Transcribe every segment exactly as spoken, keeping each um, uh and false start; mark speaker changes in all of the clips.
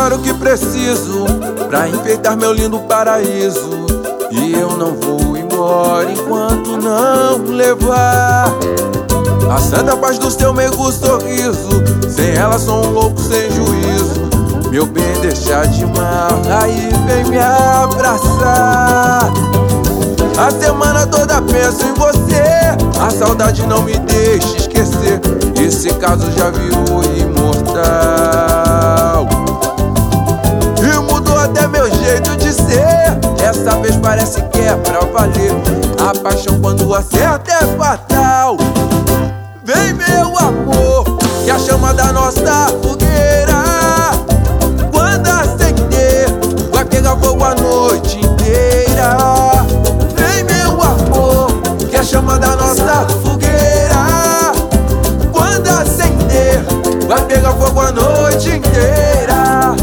Speaker 1: buscar o que preciso pra enfeitar meu lindo paraíso. E eu não vou embora enquanto não levar a santa paz do seu meigo sorriso. Sem ela sou um louco sem juízo. Meu bem, deixa de mal, aí vem me abraçar. A semana toda penso em você, a saudade não me deixa esquecer. Esse caso já virou imortal e mudou até meu jeito de ser. Dessa vez parece que é pra valer. A paixão quando acerta é fatal. Vem meu amor, que a chama da nossa fogueira, quando acender, vai pegar fogo a noite inteira. Vem meu amor, que a chama da nossa fogueira, quando acender, vai pegar fogo a noite inteira.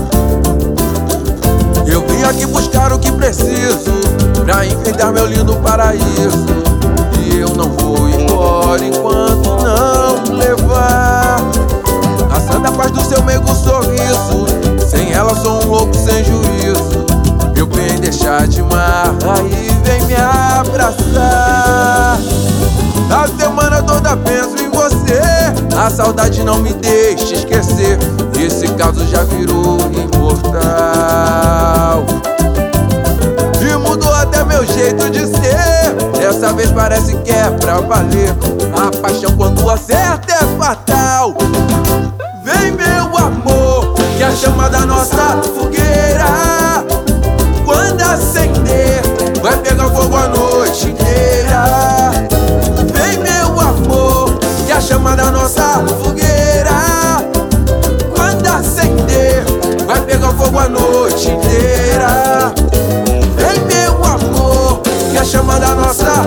Speaker 1: Eu vim aqui buscar o que preciso pra enfeitar meu lindo paraíso. E eu não vou embora enquanto não levar a santa paz do seu meigo sorriso. Sem ela sou um louco sem juízo. Meu bem, deixa de mar, aí vem me abraçar. A semana toda penso em você, a saudade não me deixa esquecer. Esse caso já virou imortal e mudou até meu jeito de ser. Dessa vez parece que é pra valer. A paixão quando acerta é fatal. Vem meu amor, que a chama da nossa fogueira, quando acender, vai pegar fogo a noite inteira. Vem meu amor, que a chama da nossa fogueira, quando acender, vai pegar fogo a noite inteira. Vem meu amor, que a chama da nossa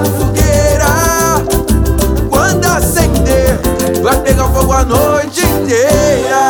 Speaker 1: fogueira, quando acender, vai pegar fogo a noite inteira.